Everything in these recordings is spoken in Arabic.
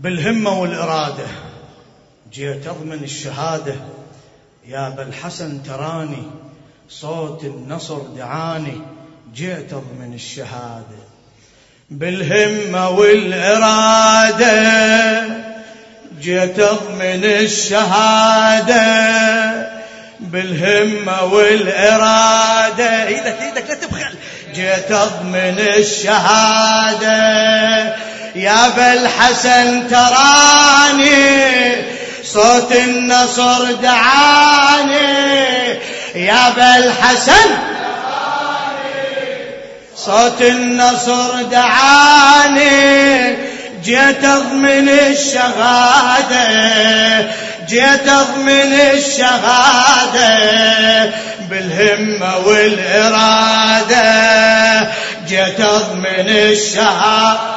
بالهمة والإرادة جيت أضمن الشهادة، يا أبا الحسن تراني صوت النصر دعاني، جيت أضمن الشهادة. بالهمة والإرادة جيت أضمن الشهادة، بالهمة والإرادة إيدك لا تبخل، جيت أضمن الشهادة، يا أبا الحسن تراني صوت النصر دعاني، يا أبا الحسن صوت النصر دعاني، جيت أضمن الشهادة، جيت أضمن الشهادة، بالهمة والإرادة جيت أضمن الشهادة،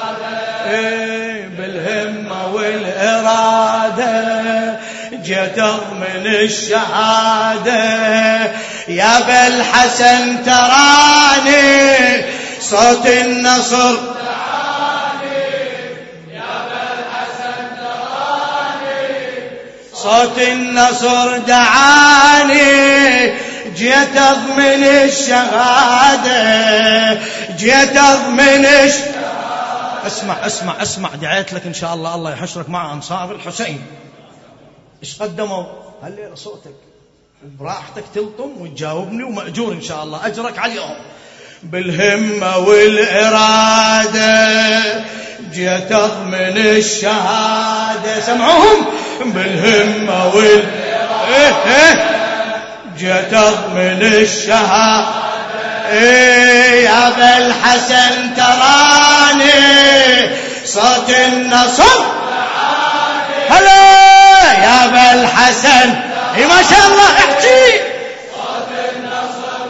بالهمة والإرادة جيت أضمن الشهادة، يا أبا الحسن تراني صوت النصر دعاني، يا أبا الحسن تراني صوت النصر دعاني، جيت أضمن الشهادة، جيت أضمن الشهادة. اسمع دعيت لك إن شاء الله، الله يحشرك مع أنصار الحسين. إيش قدموا هالليلة صوتك وبراحتك تلطم وتجاوبني، ومأجور إن شاء الله أجرك عليهم. بالهمة والإرادة جيت أضمن الشهادة، سمعوهم، بالهمة والإرادة جيت أضمن الشهادة، يا أبا الحسن تراني صوت النصر هلا، يا أبا الحسن ما شاء الله احكي صوت النصر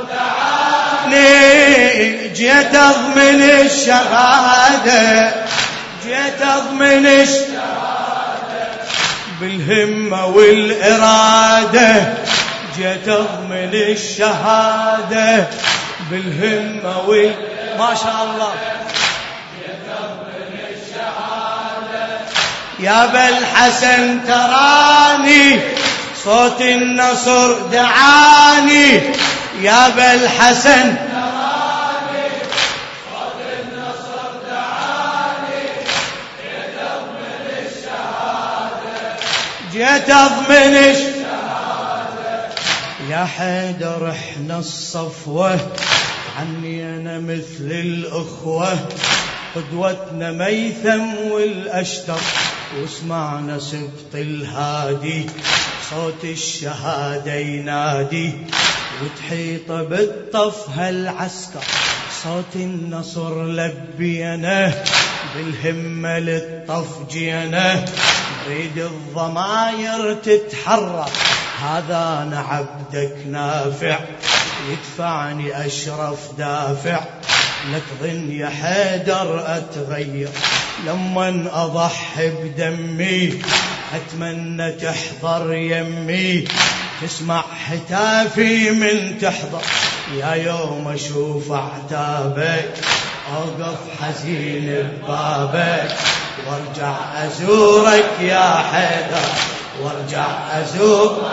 دعاني، جيت أضمن الشهادة، جيت أضمن الشهادة، بالهمة والإرادة جيت أضمن الشهادة، بالهمة ما شاء الله جيت أضمن الشهادة، يا أبا الحسن تراني صوت النصر دعاني، يا أبا الحسن تراني صوت النصر دعاني، جيت أضمن الشهادة، جيت أضمن الشهادة، يا حيدر احنا الصفوة عني أنا مثل الأخوة، قدوتنا ميثم والأشتر واسمعنا سبط الهادي، صوت الشهادة ينادي وتحيط بالطف هالعسكر، صوت النصر لبينا بالهمة للطف جينا، نريد الضماير تتحرك، هذا أنا عبدك نافع يدفعني أشرف دافع، لا تظن يا حيدر أتغير لما أضحي بدمي، أتمنى تحضر يمي تسمع حتافي من تحضر، يا يوم أشوف أعتابك أوقف حزين ببابك، وارجع أزورك يا حيدر، وارجع أزورك،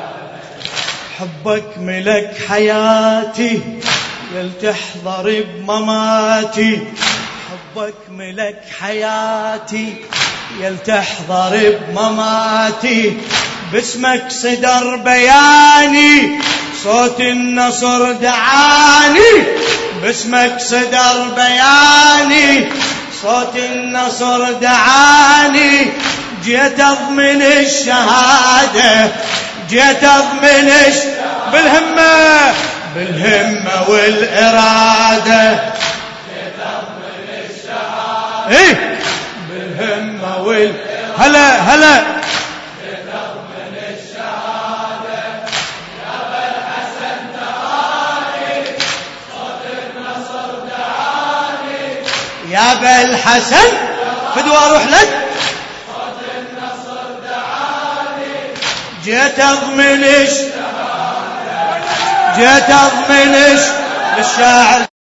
حبك ملك حياتي يل تحضر بمماتي، حبك ملك حياتي يل تحضر بمماتي، باسمك صدر بياني صوت النصر دعاني، باسمك صدر بياني صوت النصر دعاني، جيت أضمن الشهادة، جيت أضمن بالهمة، بالهمة والإرادة جيت أضمن الشهادة، بالهمة هلا جيت أضمن الشهادة، يا أبا الحسن تراني صوت النصر دعاني، يا أبا الحسن فدوى أروح لك صوت النصر دعاني، جيت أضمن الشهادة، جيت أضمن الشاعر